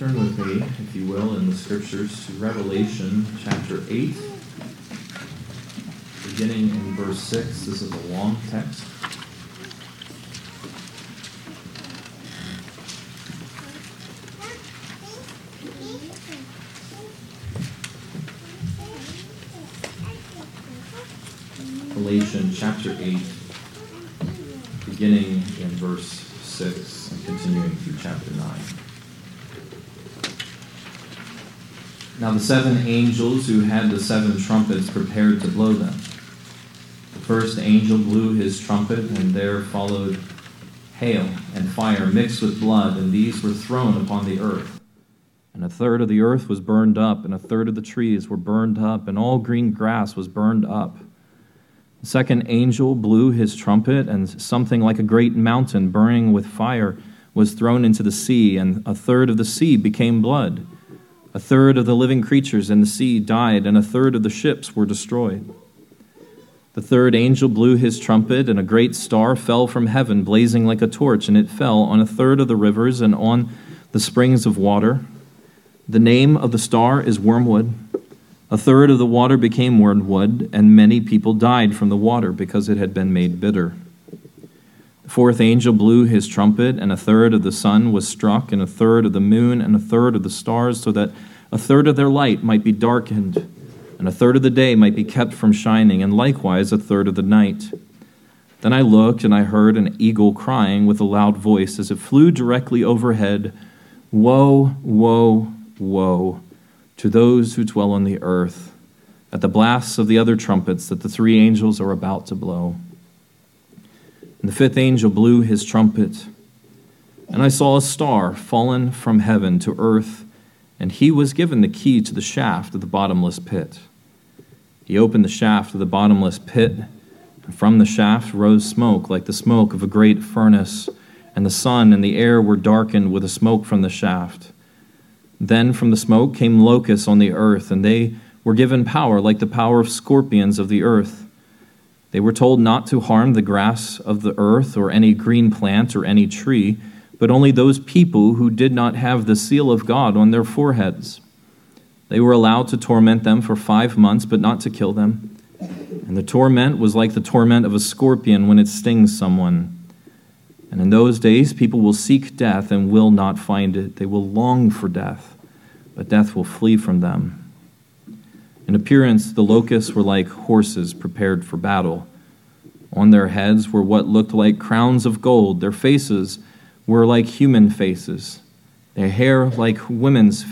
Turn with me, if you will, in the Scriptures to Revelation chapter 8, beginning in verse 6. This is a long text. Revelation chapter 8, beginning in verse 6 and continuing through chapter 9. Now the seven angels who had the seven trumpets prepared to blow them. The first angel blew his trumpet, and there followed hail and fire mixed with blood, and these were thrown upon the earth. And a third of the earth was burned up, and a third of the trees were burned up, and all green grass was burned up. The second angel blew his trumpet, and something like a great mountain burning with fire was thrown into the sea, and a third of the sea became blood. A third of the living creatures in the sea died, and a third of the ships were destroyed. The third angel blew his trumpet, and a great star fell from heaven, blazing like a torch, and it fell on a third of the rivers and on the springs of water. The name of the star is Wormwood. A third of the water became wormwood, and many people died from the water because it had been made bitter. The fourth angel blew his trumpet, and a third of the sun was struck, and a third of the moon, and a third of the stars, so that a third of their light might be darkened, and a third of the day might be kept from shining, and likewise a third of the night. Then I looked, and I heard an eagle crying with a loud voice as it flew directly overhead, "Woe, woe, woe, to those who dwell on the earth, at the blasts of the other trumpets that the three angels are about to blow." And the fifth angel blew his trumpet, and I saw a star fallen from heaven to earth, and he was given the key to the shaft of the bottomless pit. He opened the shaft of the bottomless pit, and from the shaft rose smoke like the smoke of a great furnace, and the sun and the air were darkened with the smoke from the shaft. Then from the smoke came locusts on the earth, and they were given power like the power of scorpions of the earth. They were told not to harm the grass of the earth or any green plant or any tree, but only those people who did not have the seal of God on their foreheads. They were allowed to torment them for 5 months, but not to kill them. And the torment was like the torment of a scorpion when it stings someone. And in those days people will seek death and will not find it. They will long for death, but death will flee from them. In appearance, the locusts were like horses prepared for battle. On their heads were what looked like crowns of gold. Their faces were like human faces. Their hair like women's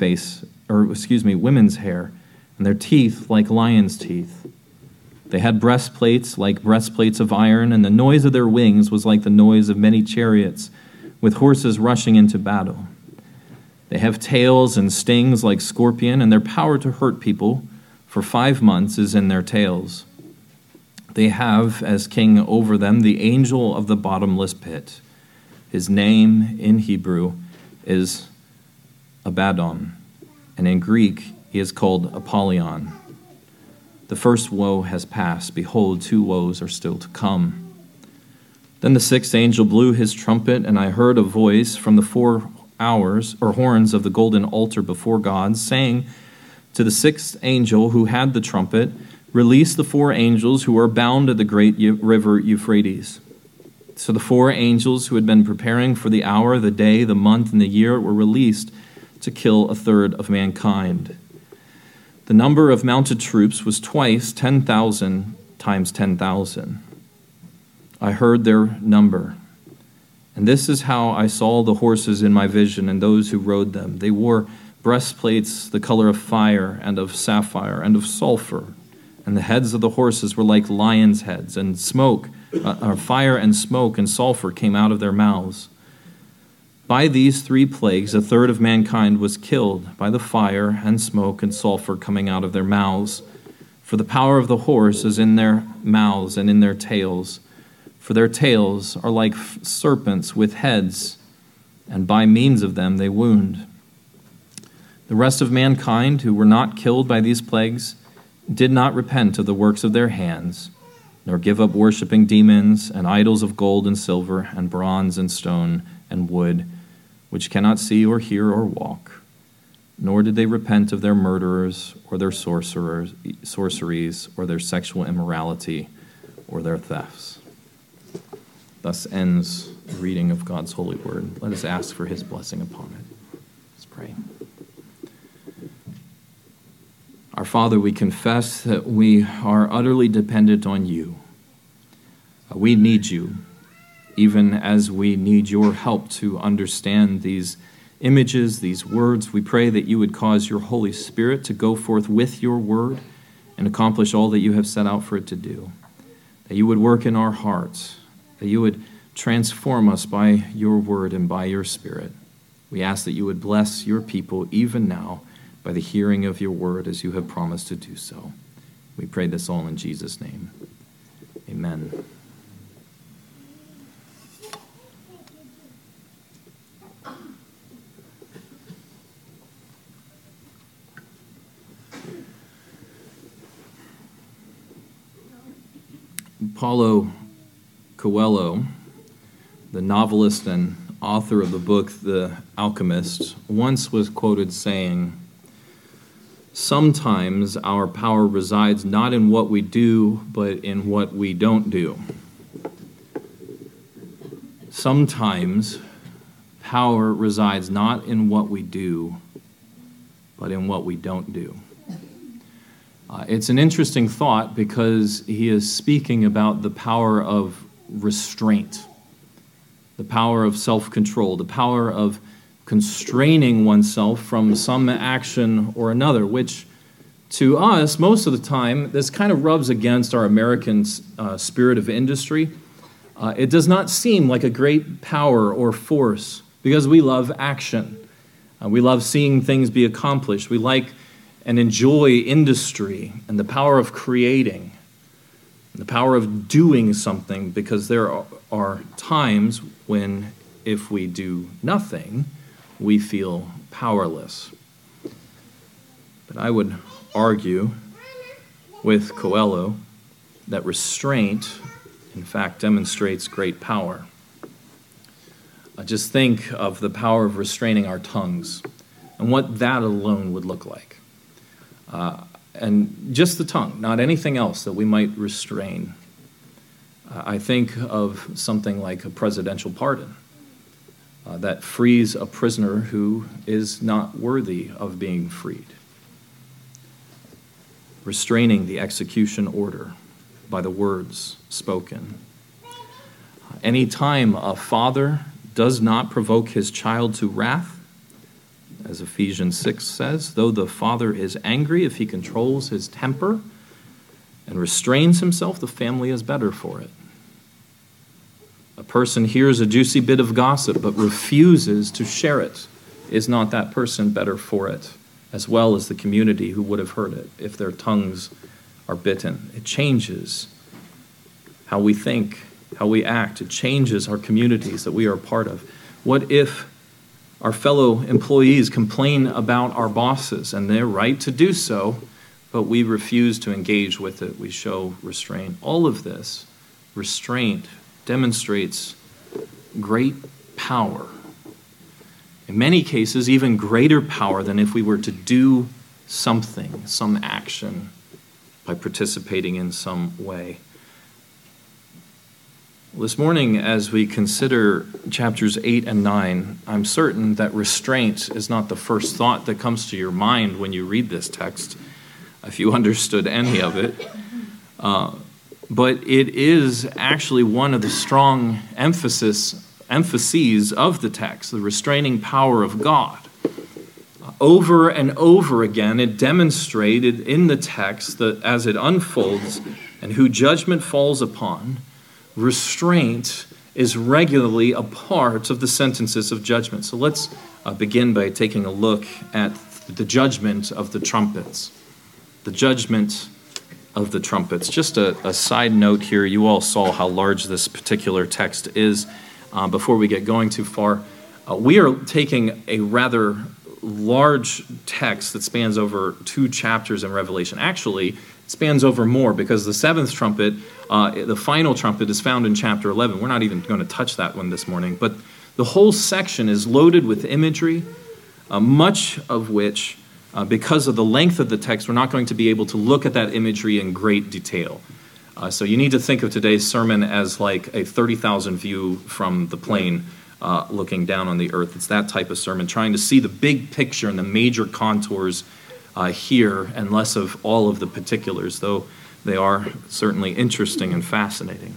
hair, and their teeth like lions' teeth. They had breastplates like breastplates of iron, and the noise of their wings was like the noise of many chariots, with horses rushing into battle. They have tails and stings like scorpion, and their power to hurt people for 5 months is in their tails. They have as king over them the angel of the bottomless pit. His name in Hebrew is Abaddon, and in Greek he is called Apollyon. The first woe has passed. Behold, 2 woes are still to come. Then the sixth angel blew his trumpet, and I heard a voice from the 4 horns of the golden altar before God, saying to the sixth angel who had the trumpet, "Release the 4 angels who are bound at the great river Euphrates." So the 4 angels who had been preparing for the hour, the day, the month, and the year were released to kill a third of mankind. The number of mounted troops was twice 10,000 times 10,000. I heard their number. And this is how I saw the horses in my vision and those who rode them. They wore breastplates the color of fire and of sapphire and of sulfur, and the heads of the horses were like lions' heads, and fire and smoke and sulfur came out of their mouths. By these 3 plagues, a third of mankind was killed by the fire and smoke and sulfur coming out of their mouths. For the power of the horse is in their mouths and in their tails. For their tails are like serpents with heads, and by means of them they wound. The rest of mankind who were not killed by these plagues did not repent of the works of their hands, nor give up worshiping demons and idols of gold and silver and bronze and stone and wood, which cannot see or hear or walk. nor did they repent of their murderers or their sorceries or their sexual immorality or their thefts. Thus ends the reading of God's holy word. Let us ask for his blessing upon it. Let's pray. Our Father, we confess that we are utterly dependent on you. We need you, even as we need your help to understand these images, these words. We pray that you would cause your Holy Spirit to go forth with your word and accomplish all that you have set out for it to do. That you would work in our hearts, that you would transform us by your word and by your Spirit. We ask that you would bless your people even now by the hearing of your word as you have promised to do so. We pray this all in Jesus' name. Amen. Paulo Coelho, the novelist and author of the book The Alchemist, once was quoted saying, "Sometimes our power resides not in what we do, but in what we don't do." Sometimes power resides not in what we do, but in what we don't do. It's an interesting thought because he is speaking about the power of restraint, the power of self-control, the power of constraining oneself from some action or another, which to us, most of the time, this kind of rubs against our American spirit of industry. It does not seem like a great power or force because we love action. We love seeing things be accomplished. We like and enjoy industry and the power of creating, and the power of doing something, because there are times when if we do nothing, we feel powerless. But I would argue with Coelho that restraint, in fact, demonstrates great power. Just think of the power of restraining our tongues and what that alone would look like. And just the tongue, not anything else that we might restrain. I think of something like a presidential pardon that frees a prisoner who is not worthy of being freed. Restraining the execution order by the words spoken. Any time a father does not provoke his child to wrath, as Ephesians 6 says, though the father is angry, if he controls his temper and restrains himself, the family is better for it. A person hears a juicy bit of gossip but refuses to share it. Is not that person better for it, as well as the community who would have heard it if their tongues are bitten? It changes how we think, how we act. It changes our communities that we are a part of. What if our fellow employees complain about our bosses, and they're right to do so, but we refuse to engage with it? We show restraint. All of this, restraint, demonstrates great power. In many cases, even greater power than if we were to do something, some action, by participating in some way. This morning, as we consider chapters 8 and 9, I'm certain that restraint is not the first thought that comes to your mind when you read this text, if you understood any of it. But it is actually one of the strong emphases of the text, the restraining power of God. Over and over again, it demonstrated in the text that as it unfolds and who judgment falls upon, restraint is regularly a part of the sentences of judgment. So let's begin by taking a look at the judgment of the trumpets. The judgment of the trumpets. Just a side note here, you all saw how large this particular text is. Before we get going too far, we are taking a rather large text that spans over 2 chapters in Revelation. Actually, it spans over more because the 7th trumpet, the final trumpet, is found in chapter 11. We're not even going to touch that one this morning, but the whole section is loaded with imagery much of which, because of the length of the text, we're not going to be able to look at that imagery in great detail. So you need to think of today's sermon as like a 30,000 view from the plane looking down on the earth. It's that type of sermon, trying to see the big picture and the major contours here and less of all of the particulars, though they are certainly interesting and fascinating.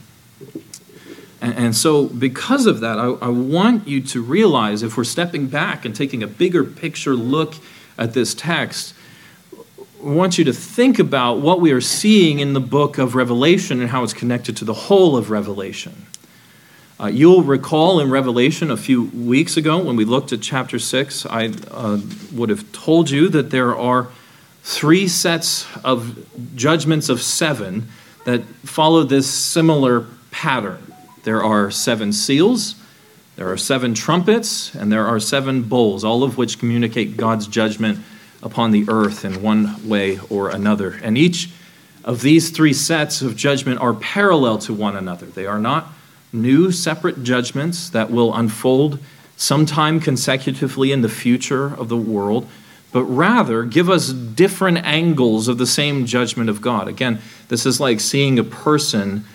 And so because of that, I want you to realize, if we're stepping back and taking a bigger picture look at this text, I want you to think about what we are seeing in the book of Revelation and how it's connected to the whole of Revelation. You'll recall in Revelation a few weeks ago when we looked at chapter 6, I would have told you that there are 3 sets of judgments of 7 that follow this similar pattern. There are 7 seals, there are 7 trumpets, and there are 7 bowls, all of which communicate God's judgment upon the earth in one way or another. And each of these 3 sets of judgment are parallel to one another. They are not new separate judgments that will unfold sometime consecutively in the future of the world, but rather give us different angles of the same judgment of God. Again, this is like seeing a person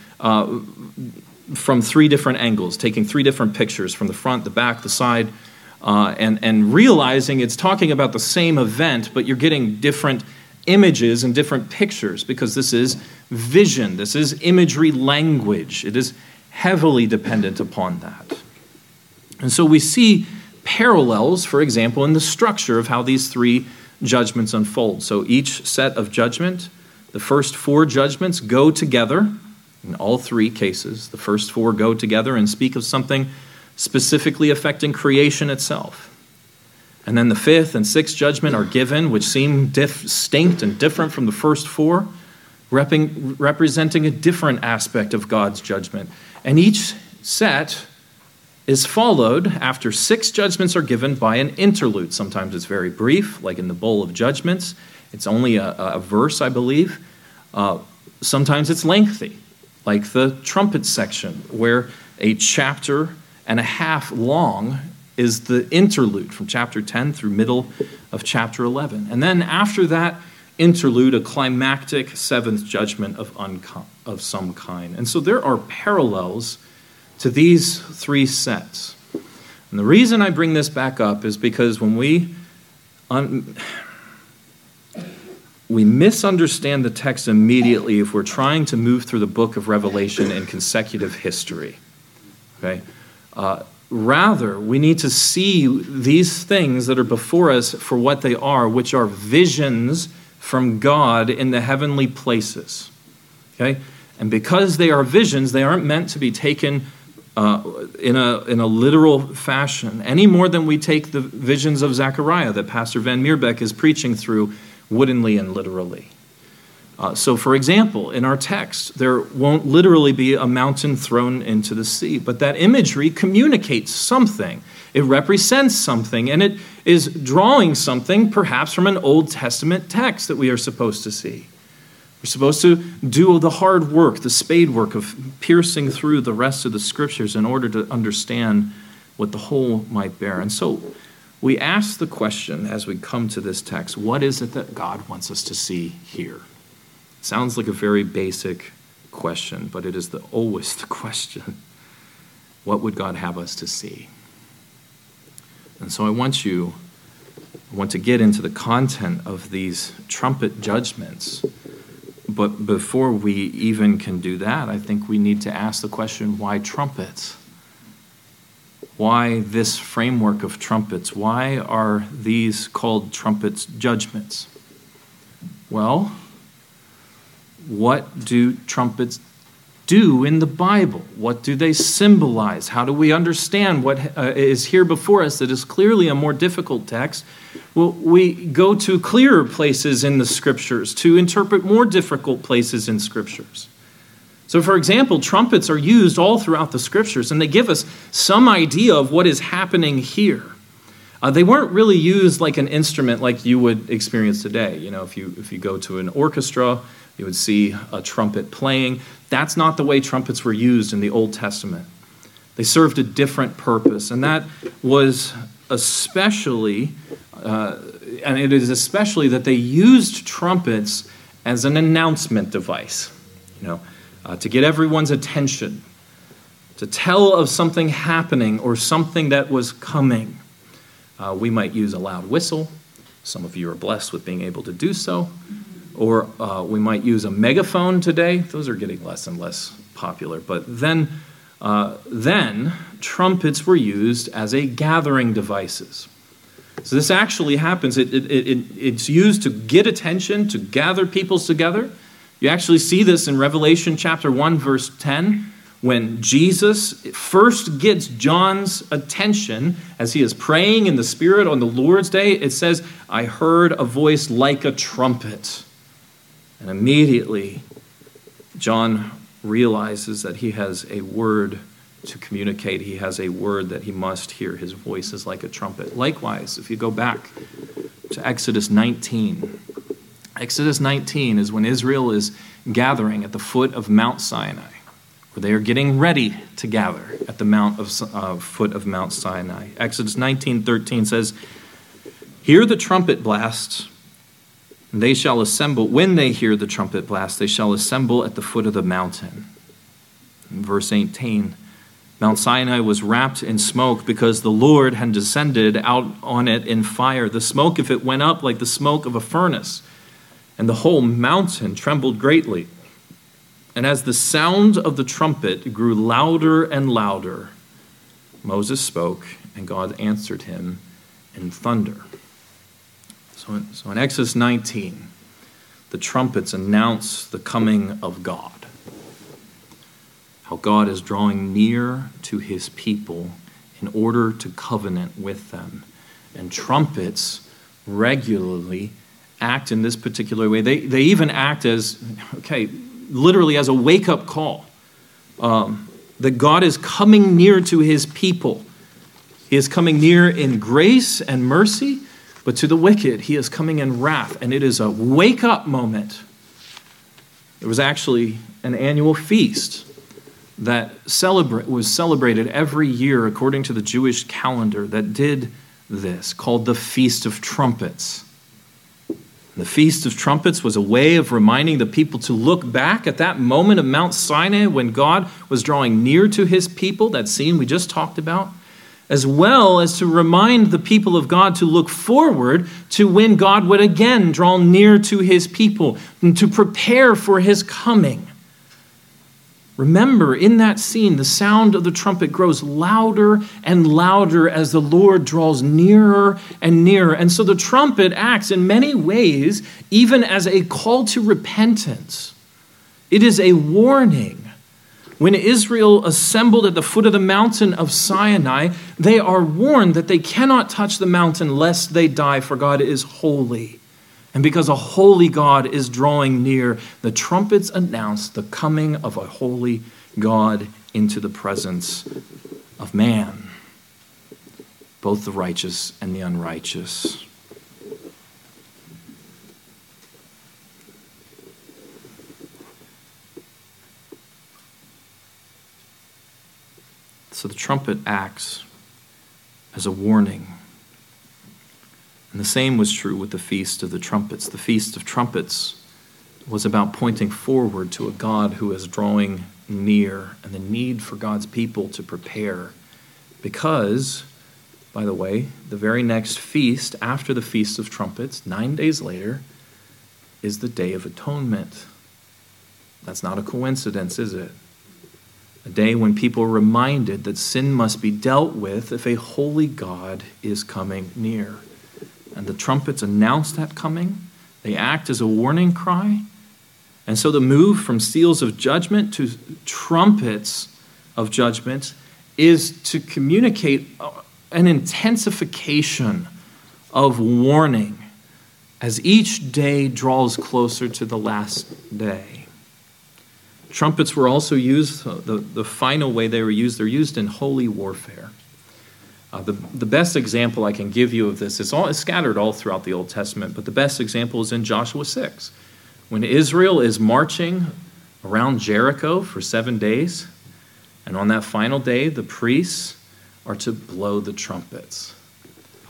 from 3 different angles, taking 3 different pictures from the front, the back, the side, and realizing it's talking about the same event, but you're getting different images and different pictures because this is vision, this is imagery language. It is heavily dependent upon that. And so we see parallels, for example, in the structure of how these 3 judgments unfold. So each set of judgment, the first 4 judgments go together. In all 3 cases, the first 4 go together and speak of something specifically affecting creation itself. And then the 5th and 6th judgment are given, which seem distinct and different from the first 4, representing a different aspect of God's judgment. And each set is followed, after 6 judgments are given, by an interlude. Sometimes it's very brief, like in the Bowl of Judgments. It's only a verse, I believe. Sometimes it's lengthy, like the trumpet section, where a chapter and a half long is the interlude from chapter 10 through middle of chapter 11. And then after that interlude, a climactic 7th judgment of some kind. And so there are parallels to these 3 sets. And the reason I bring this back up is because when we misunderstand the text immediately if we're trying to move through the book of Revelation in consecutive history. Okay? Rather, we need to see these things that are before us for what they are, which are visions from God in the heavenly places. Okay? And because they are visions, they aren't meant to be taken in a literal fashion, any more than we take the visions of Zechariah that Pastor Van Meerbeck is preaching through woodenly and literally. So, for example, in our text, there won't literally be a mountain thrown into the sea, but that imagery communicates something. It represents something, and it is drawing something perhaps from an Old Testament text that we are supposed to see. We're supposed to do the hard work, the spade work of piercing through the rest of the scriptures in order to understand what the whole might bear. And so we ask the question as we come to this text, what is it that God wants us to see here? It sounds like a very basic question, but it is always the question. What would God have us to see? And so I want to get into the content of these trumpet judgments. But before we even can do that, I think we need to ask the question, why trumpets? Why this framework of trumpets? Why are these called trumpets judgments? Well, what do trumpets do in the Bible? What do they symbolize? How do we understand what is here before us that is clearly a more difficult text? Well, we go to clearer places in the Scriptures to interpret more difficult places in Scriptures. So, for example, trumpets are used all throughout the Scriptures, and they give us some idea of what is happening here. They weren't really used like an instrument like you would experience today. You know, if you go to an orchestra, you would see a trumpet playing. That's not the way trumpets were used in the Old Testament. They served a different purpose, and that was especially, and it is especially that they used trumpets as an announcement device, to get everyone's attention, to tell of something happening or something that was coming. We might use a loud whistle. Some of you are blessed with being able to do so. Or we might use a megaphone today. Those are getting less and less popular. But then trumpets were used as a gathering devices. So this actually happens. It's used to get attention, to gather peoples together. You actually see this in Revelation chapter 1, verse 10, when Jesus first gets John's attention as he is praying in the Spirit on the Lord's Day. It says, "I heard a voice like a trumpet." And immediately, John realizes that he has a word to communicate. He has a word that he must hear. His voice is like a trumpet. Likewise, if you go back to Exodus 19, Exodus 19 is when Israel is gathering at the foot of Mount Sinai, where they are getting ready to gather at the foot of Mount Sinai. Exodus 19:13 says, "Hear the trumpet blast, and they shall assemble. When they hear the trumpet blast, they shall assemble at the foot of the mountain." In verse 18, Mount Sinai was wrapped in smoke because the Lord had descended out on it in fire. The smoke, if it went up like the smoke of a furnace, and the whole mountain trembled greatly. And as the sound of the trumpet grew louder and louder, Moses spoke, and God answered him in thunder. So in Exodus 19, the trumpets announce the coming of God. How God is drawing near to his people in order to covenant with them. And trumpets regularly act in this particular way. They even act as, literally as a wake-up call. That God is coming near to his people. He is coming near in grace and mercy, but to the wicked, he is coming in wrath, and it is a wake-up moment. There was actually an annual feast that was celebrated every year according to the Jewish calendar that did this, called the Feast of Trumpets. The Feast of Trumpets was a way of reminding the people to look back at that moment of Mount Sinai when God was drawing near to his people, that scene we just talked about, as well as to remind the people of God to look forward to when God would again draw near to his people and to prepare for his coming. Remember, in that scene, the sound of the trumpet grows louder and louder as the Lord draws nearer and nearer. And so the trumpet acts in many ways even as a call to repentance. It is a warning. When Israel assembled at the foot of the mountain of Sinai, they are warned that they cannot touch the mountain lest they die, for God is holy. And because a holy God is drawing near, the trumpets announce the coming of a holy God into the presence of man, both the righteous and the unrighteous. So the trumpet acts as a warning. And the same was true with the Feast of the Trumpets. The Feast of Trumpets was about pointing forward to a God who is drawing near and the need for God's people to prepare. Because, by the way, the very next feast after the Feast of Trumpets, 9 days later, is the Day of Atonement. That's not a coincidence, is it? A day when people are reminded that sin must be dealt with if a holy God is coming near. And the trumpets announce that coming. They act as a warning cry. And so the move from seals of judgment to trumpets of judgment is to communicate an intensification of warning as each day draws closer to the last day. Trumpets were also used, the final way they were used, they're used in holy warfare. The best example I can give you of this is scattered all throughout the Old Testament, but the best example is in Joshua 6. When Israel is marching around Jericho for 7 days, and on that final day, the priests are to blow the trumpets.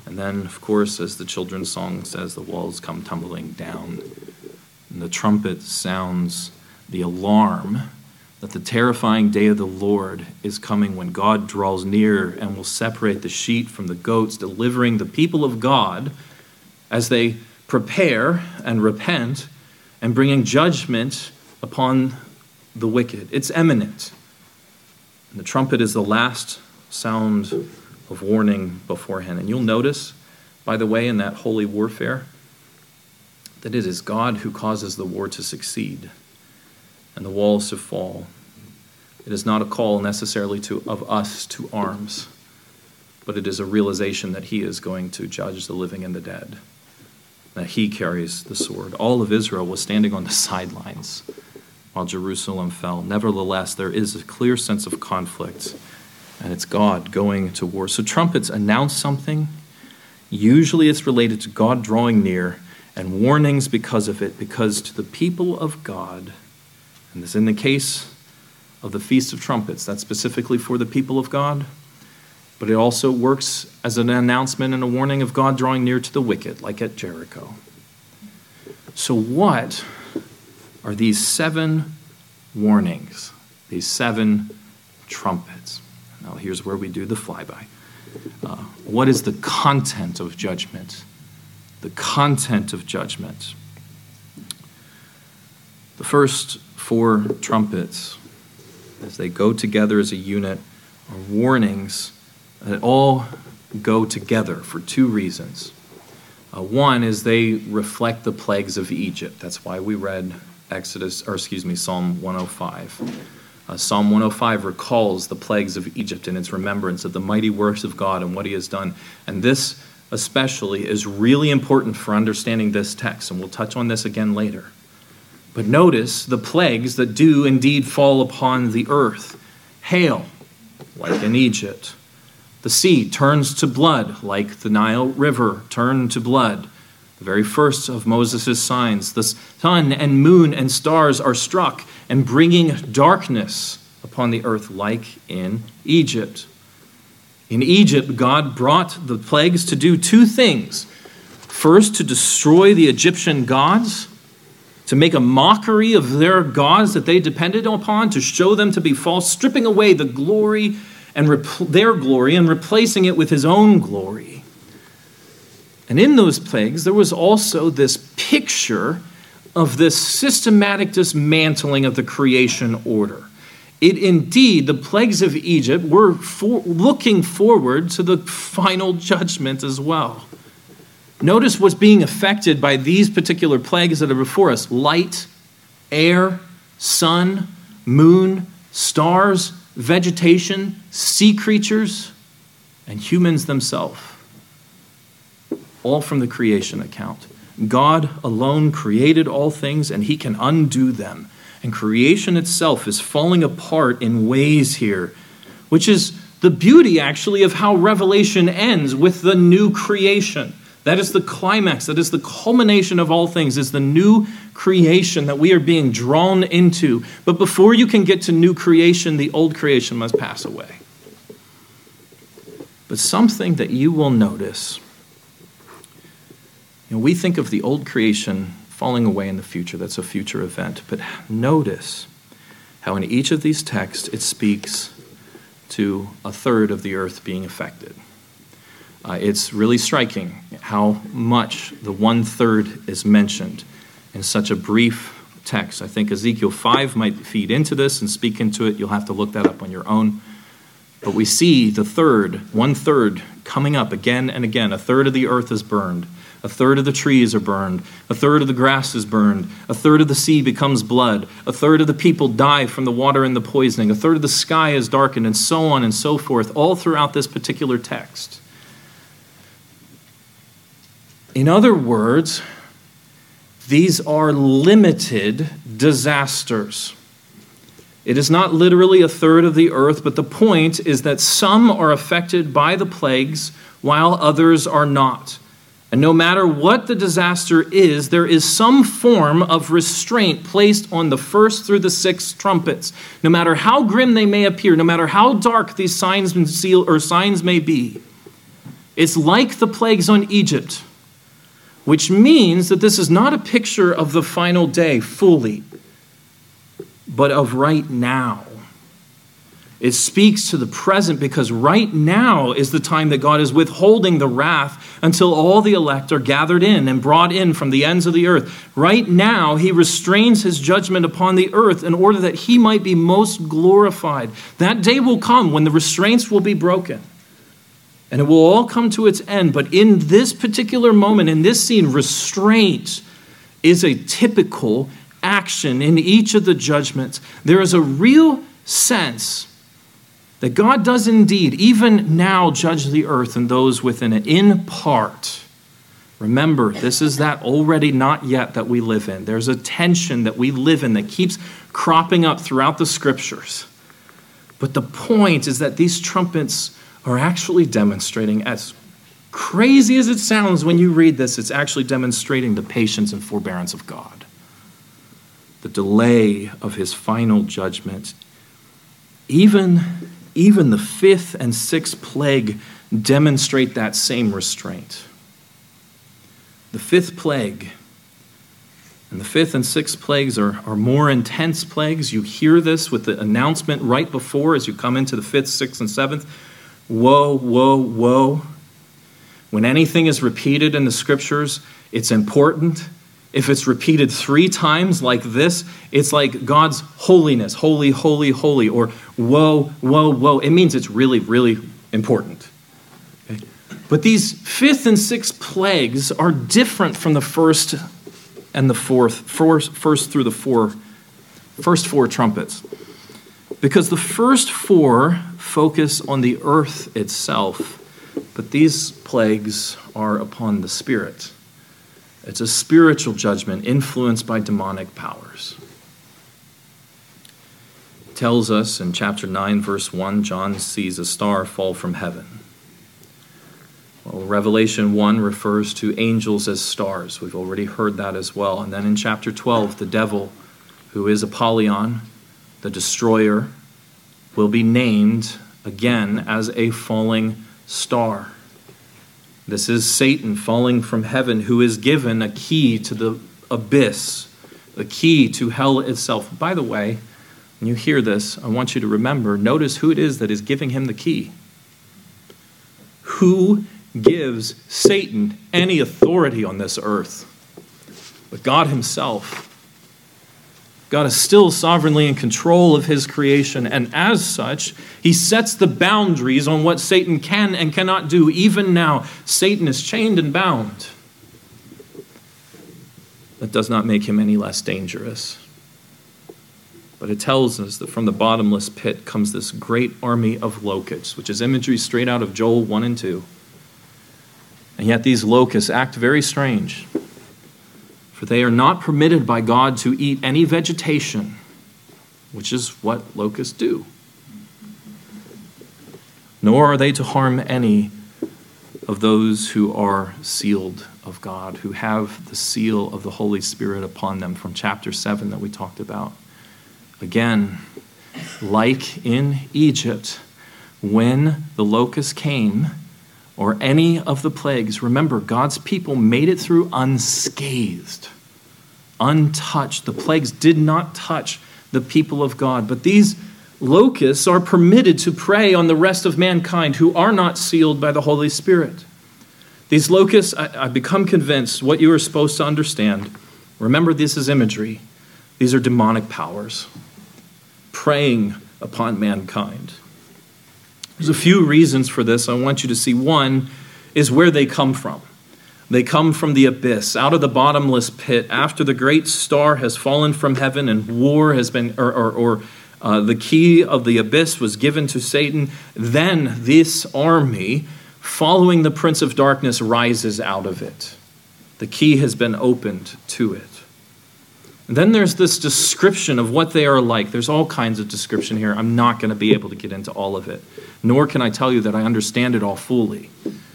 And then, of course, as the children's song says, the walls come tumbling down. And the trumpet sounds the alarm that the terrifying day of the Lord is coming when God draws near and will separate the sheep from the goats, delivering the people of God as they prepare and repent and bringing judgment upon the wicked. It's imminent. And the trumpet is the last sound of warning beforehand. And you'll notice, by the way, in that holy warfare, that it is God who causes the war to succeed and the walls to fall. It is not a call necessarily of us to arms, but it is a realization that he is going to judge the living and the dead, that he carries the sword. All of Israel was standing on the sidelines while Jerusalem fell. Nevertheless, there is a clear sense of conflict, and it's God going to war. So trumpets announce something. Usually it's related to God drawing near, and warnings because of it, because to the people of God, and this in the case of the Feast of Trumpets, that's specifically for the people of God, but it also works as an announcement and a warning of God drawing near to the wicked, like at Jericho. So what are these 7 warnings, these 7 trumpets? Now here's where we do the flyby. What is the content of judgment? The content of judgment. The first 4 trumpets, as they go together as a unit, are warnings that all go together for 2 reasons. One is they reflect the plagues of Egypt. That's why we read Psalm 105. Psalm 105 recalls the plagues of Egypt in its remembrance of the mighty works of God and what he has done. And this especially is really important for understanding this text, and we'll touch on this again later. But notice the plagues that do indeed fall upon the earth. Hail, like in Egypt. The sea turns to blood, like the Nile River turned to blood. The very first of Moses' signs. The sun and moon and stars are struck and bringing darkness upon the earth, like in Egypt. In Egypt, God brought the plagues to do 2 things. First, to destroy the Egyptian gods, to make a mockery of their gods that they depended upon, to show them to be false, stripping away the glory and their glory and replacing it with his own glory. And in those plagues, there was also this picture of this systematic dismantling of the creation order. It indeed, the plagues of Egypt were looking forward to the final judgment as well. Notice what's being affected by these particular plagues that are before us. Light, air, sun, moon, stars, vegetation, sea creatures, and humans themselves. All from the creation account. God alone created all things, and he can undo them. And creation itself is falling apart in ways here, which is the beauty, actually, of how Revelation ends with the new creation. That is the climax, that is the culmination of all things, is the new creation that we are being drawn into. But before you can get to new creation, the old creation must pass away. But something that you will notice, we think of the old creation falling away in the future. That's a future event. But notice how in each of these texts it speaks to a third of the earth being affected. It's really striking how much the 1/3 is mentioned in such a brief text. I think Ezekiel 5 might feed into this and speak into it. You'll have to look that up on your own. But we see the 1/3 coming up again and again. 1/3 of the earth is burned. 1/3 of the trees are burned. 1/3 of the grass is burned. 1/3 of the sea becomes blood. 1/3 of the people die from the water and the poisoning. 1/3 of the sky is darkened, and so on and so forth, all throughout this particular text. In other words, these are limited disasters. It is not literally 1/3 of the earth, but the point is that some are affected by the plagues while others are not. And no matter what the disaster is, there is some form of restraint placed on the 1st through the 6th trumpets. No matter how grim they may appear, no matter how dark these signs may be, It's like the plagues on Egypt, which means that this is not a picture of the final day fully, but of right now. It speaks to the present because right now is the time that God is withholding the wrath until all the elect are gathered in and brought in from the ends of the earth. Right now, he restrains his judgment upon the earth in order that he might be most glorified. That day will come when the restraints will be broken and it will all come to its end. But in this particular moment, in this scene, restraint is a typical action in each of the judgments. There is a real sense that God does indeed, even now, judge the earth and those within it, in part. Remember, this is that already not yet that we live in. There's a tension that we live in that keeps cropping up throughout the scriptures. But the point is that these trumpets are actually demonstrating, as crazy as it sounds when you read this, it's actually demonstrating the patience and forbearance of God. The delay of his final judgment. Even the fifth and sixth plague demonstrate that same restraint. The fifth plague and the fifth and sixth plagues are more intense plagues. You hear this with the announcement right before as you come into the fifth, sixth, and seventh. Woe, woe, woe. When anything is repeated in the scriptures, it's important. If it's repeated 3 times like this, it's like God's holiness, holy, holy, holy, or woe, woe, woe. It means it's really, really important. Okay? But these fifth and sixth plagues are different from the first and the first through the first 4 trumpets. Because the first 4 focus on the earth itself, but these plagues are upon the spirit. It's a spiritual judgment influenced by demonic powers. It tells us in chapter 9, verse 1, John sees a star fall from heaven. Well, Revelation 1 refers to angels as stars. We've already heard that as well. And then in chapter 12, the devil, who is Apollyon, the destroyer, will be named again as a falling star. This is Satan falling from heaven, who is given a key to the abyss, a key to hell itself. By the way, when you hear this, I want you to remember, notice who it is that is giving him the key. Who gives Satan any authority on this earth? But God himself. God is still sovereignly in control of his creation, and as such, he sets the boundaries on what Satan can and cannot do. Even now, Satan is chained and bound. That does not make him any less dangerous. But it tells us that from the bottomless pit comes this great army of locusts, which is imagery straight out of Joel 1 and 2. And yet these locusts act very strange. For they are not permitted by God to eat any vegetation, which is what locusts do. Nor are they to harm any of those who are sealed of God, who have the seal of the Holy Spirit upon them from chapter 7 that we talked about. Again, like in Egypt, when the locusts came, or any of the plagues, remember, God's people made it through unscathed, untouched. The plagues did not touch the people of God. But these locusts are permitted to prey on the rest of mankind who are not sealed by the Holy Spirit. These locusts, I've become convinced what you are supposed to understand. Remember, this is imagery. These are demonic powers preying upon mankind. There's a few reasons for this I want you to see. One is where they come from. They come from the abyss, out of the bottomless pit, after the great star has fallen from heaven and war has been, the key of the abyss was given to Satan. Then this army, following the prince of darkness, rises out of it. The key has been opened to it. And then there's this description of what they are like. There's all kinds of description here. I'm not going to be able to get into all of it, nor can I tell you that I understand it all fully.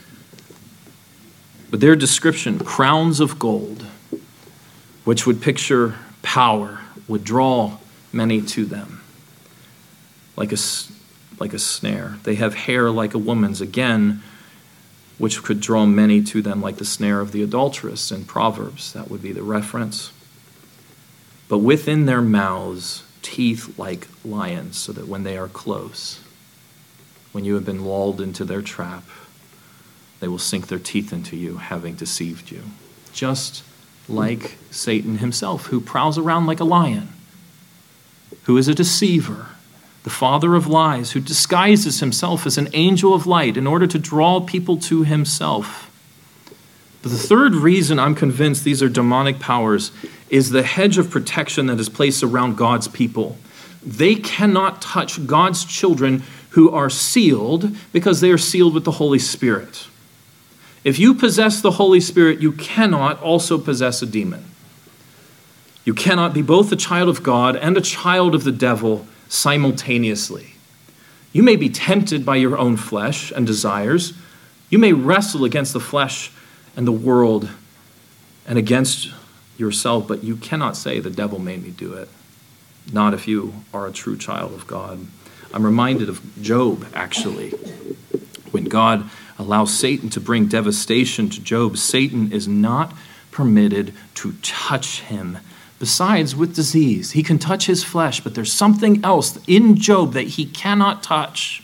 But their description, crowns of gold, which would picture power, would draw many to them, like a snare. They have hair like a woman's. Again, which could draw many to them like the snare of the adulteress in Proverbs. That would be the reference. But within their mouths, teeth like lions, so that when they are close, when you have been lulled into their trap, they will sink their teeth into you, having deceived you. Just like Satan himself, who prowls around like a lion, who is a deceiver, the father of lies, who disguises himself as an angel of light in order to draw people to himself. But the third reason I'm convinced these are demonic powers is the hedge of protection that is placed around God's people. They cannot touch God's children who are sealed because they are sealed with the Holy Spirit. If you possess the Holy Spirit, you cannot also possess a demon. You cannot be both a child of God and a child of the devil simultaneously. You may be tempted by your own flesh and desires. You may wrestle against the flesh and the world and against yourself, but you cannot say the devil made me do it. Not if you are a true child of God. I'm reminded of Job, actually. When God allows Satan to bring devastation to Job, Satan is not permitted to touch him. Besides, with disease, he can touch his flesh, but there's something else in Job that he cannot touch.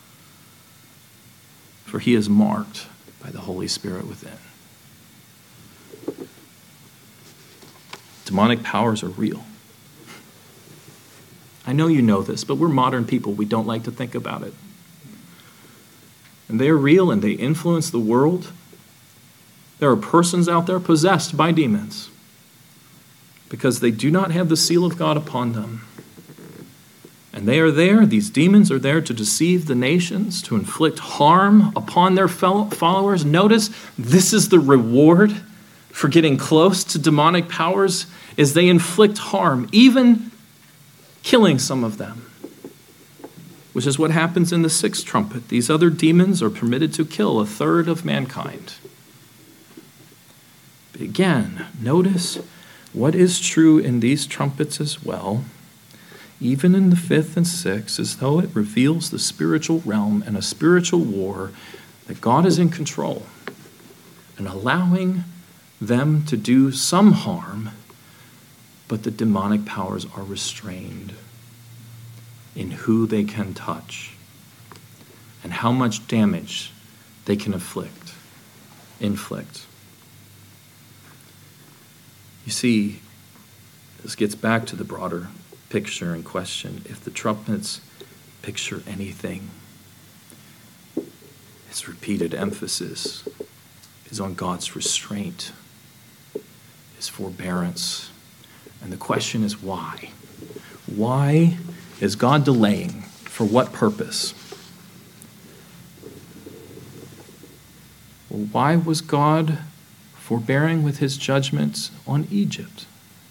For he is marked by the Holy Spirit within. Demonic powers are real. I know you know this, but we're modern people. We don't like to think about it. And they are real and they influence the world. There are persons out there possessed by demons because they do not have the seal of God upon them. And they are there, these demons are there to deceive the nations, to inflict harm upon their followers. Notice, this is the reward for getting close to demonic powers, is they inflict harm, even killing some of them, which is what happens in the sixth trumpet. These other demons are permitted to kill a third of mankind. But again, notice what is true in these trumpets as well, even in the fifth and sixth, as though it reveals the spiritual realm and a spiritual war, that God is in control and allowing them to do some harm, but the demonic powers are restrained in who they can touch and how much damage they can inflict. You see, this gets back to the broader picture in question. If the trumpets picture anything, its repeated emphasis is on God's restraint, his forbearance. And the question is why? Why is God delaying? For what purpose? Well, why was God forbearing with his judgments on Egypt?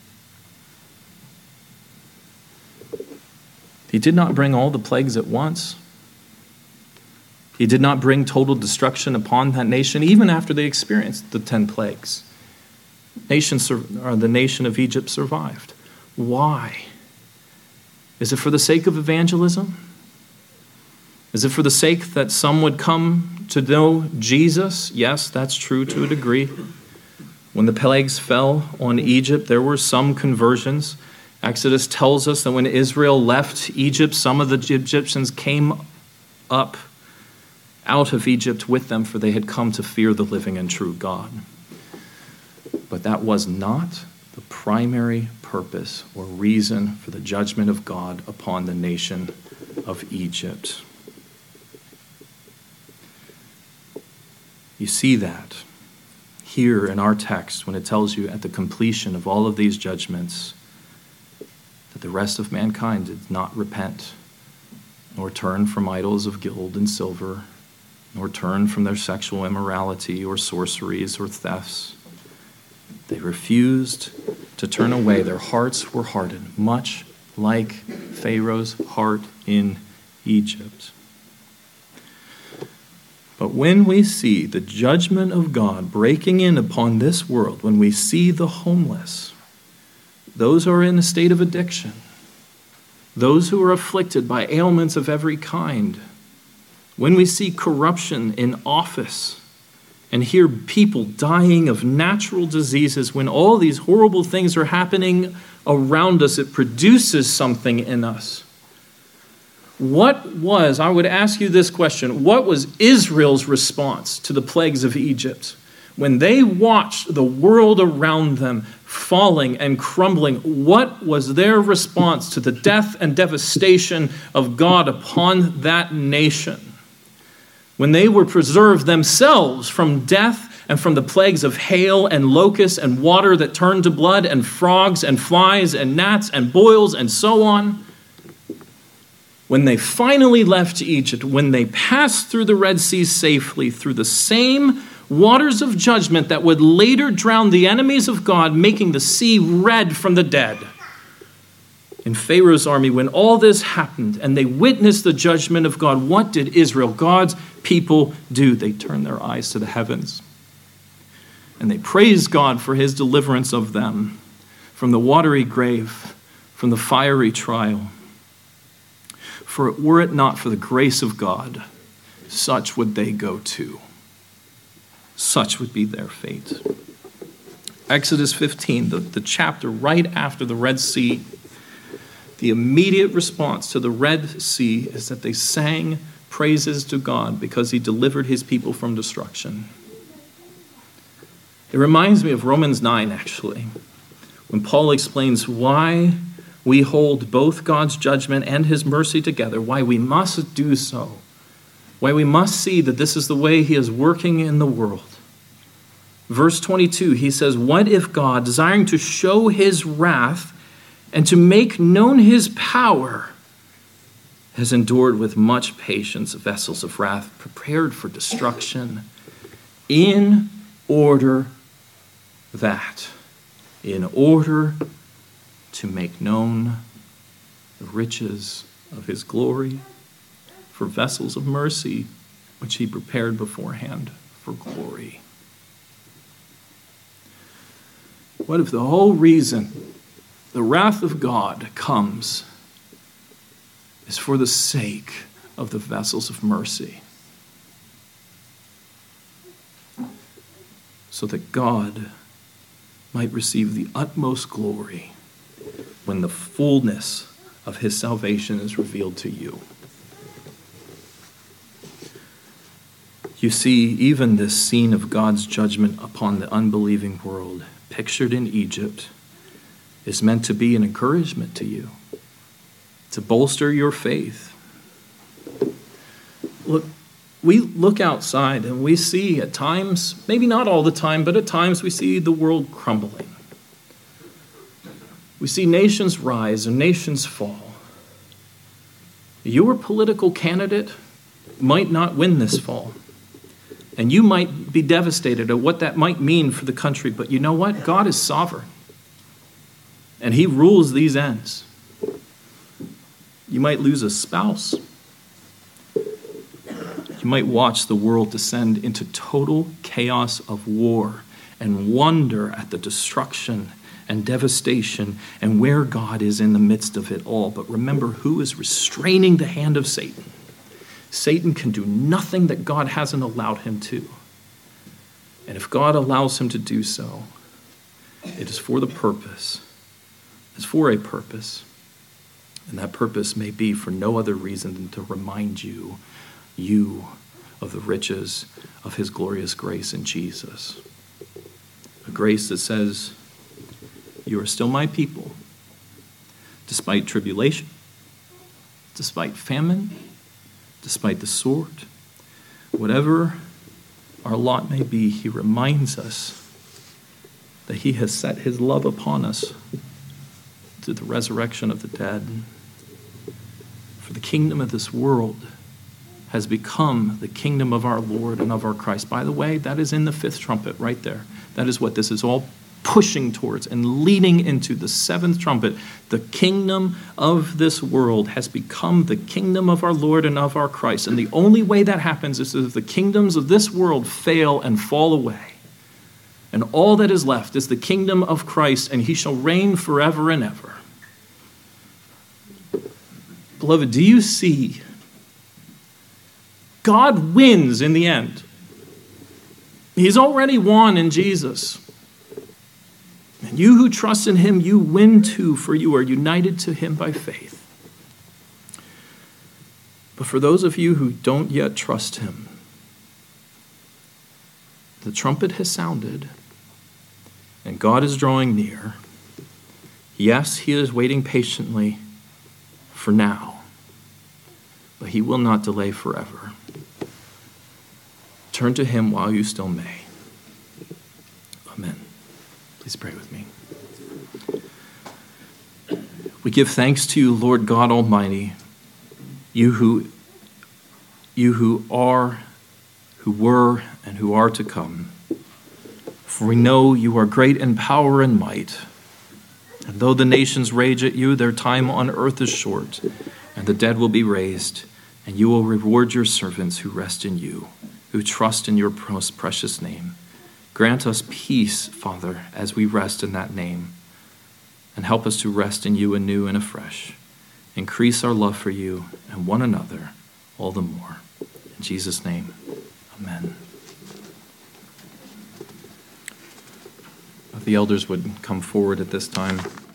He did not bring all the plagues at once. He did not bring total destruction upon that nation, even after they experienced the 10 plagues. The nation of Egypt survived. Why? Is it for the sake of evangelism? Is it for the sake that some would come to know Jesus? Yes, that's true to a degree. When the plagues fell on Egypt, there were some conversions. Exodus tells us that when Israel left Egypt, some of the Egyptians came up out of Egypt with them, for they had come to fear the living and true God. But that was not the primary purpose or reason for the judgment of God upon the nation of Egypt. You see that here in our text when it tells you at the completion of all of these judgments that the rest of mankind did not repent, nor turn from idols of gold and silver, nor turn from their sexual immorality or sorceries or thefts. They refused to turn away. Their hearts were hardened, much like Pharaoh's heart in Egypt. But when we see the judgment of God breaking in upon this world, when we see the homeless, those who are in a state of addiction, those who are afflicted by ailments of every kind, when we see corruption in office, and hear people dying of natural diseases when all these horrible things are happening around us, it produces something in us. I would ask you this question, what was Israel's response to the plagues of Egypt? When they watched the world around them falling and crumbling, what was their response to the death and devastation of God upon that nation? When they were preserved themselves from death and from the plagues of hail and locusts and water that turned to blood and frogs and flies and gnats and boils and so on, when they finally left Egypt, when they passed through the Red Sea safely, through the same waters of judgment that would later drown the enemies of God, making the sea red from the dead. In Pharaoh's army, when all this happened and they witnessed the judgment of God, what did Israel, God's people, do? They turned their eyes to the heavens and they praised God for his deliverance of them from the watery grave, from the fiery trial. For were it not for the grace of God, such would they go too. Such would be their fate. Exodus 15, the chapter right after the Red Sea, the immediate response to the Red Sea is that they sang praises to God because he delivered his people from destruction. It reminds me of Romans 9, actually, when Paul explains why we hold both God's judgment and his mercy together, why we must do so, why we must see that this is the way he is working in the world. Verse 22, he says, "What if God, desiring to show his wrath and to make known his power, has endured with much patience vessels of wrath prepared for destruction, in order to make known the riches of his glory, for vessels of mercy, which he prepared beforehand for glory." What if the whole reason the wrath of God comes is for the sake of the vessels of mercy? So that God might receive the utmost glory when the fullness of his salvation is revealed to you. You see, even this scene of God's judgment upon the unbelieving world, pictured in Egypt, is meant to be an encouragement to you, to bolster your faith. Look, we look outside and we see at times, maybe not all the time, but at times we see the world crumbling. We see nations rise and nations fall. Your political candidate might not win this fall. And you might be devastated at what that might mean for the country. But you know what? God is sovereign. And he rules these ends. You might lose a spouse. You might watch the world descend into total chaos of war and wonder at the destruction and devastation and where God is in the midst of it all. But remember who is restraining the hand of Satan. Satan can do nothing that God hasn't allowed him to. And if God allows him to do so, it is for the purpose. It's for a purpose. And that purpose may be for no other reason than to remind you of the riches of his glorious grace in Jesus. A grace that says, you are still my people, despite tribulation, despite famine, despite the sword, whatever our lot may be, he reminds us that he has set his love upon us through the resurrection of the dead. For the kingdom of this world has become the kingdom of our Lord and of our Christ. By the way, that is in the fifth trumpet right there. That is what this is all pushing towards and leading into the seventh trumpet. The kingdom of this world has become the kingdom of our Lord and of our Christ. And the only way that happens is if the kingdoms of this world fail and fall away. And all that is left is the kingdom of Christ, and he shall reign forever and ever. Beloved, do you see? God wins in the end. He's already won in Jesus. And you who trust in him, you win too, for you are united to him by faith. But for those of you who don't yet trust him, the trumpet has sounded, and God is drawing near. Yes, he is waiting patiently for now, but he will not delay forever. Turn to him while you still may. Amen. Please pray with me. We give thanks to you, Lord God Almighty, you who are, who were, and who are to come. For we know you are great in power and might. And though the nations rage at you, their time on earth is short, and the dead will be raised, and you will reward your servants who rest in you, who trust in your most precious name. Grant us peace, Father, as we rest in that name, and help us to rest in you anew and afresh. Increase our love for you and one another all the more. In Jesus' name, amen. If the elders would come forward at this time.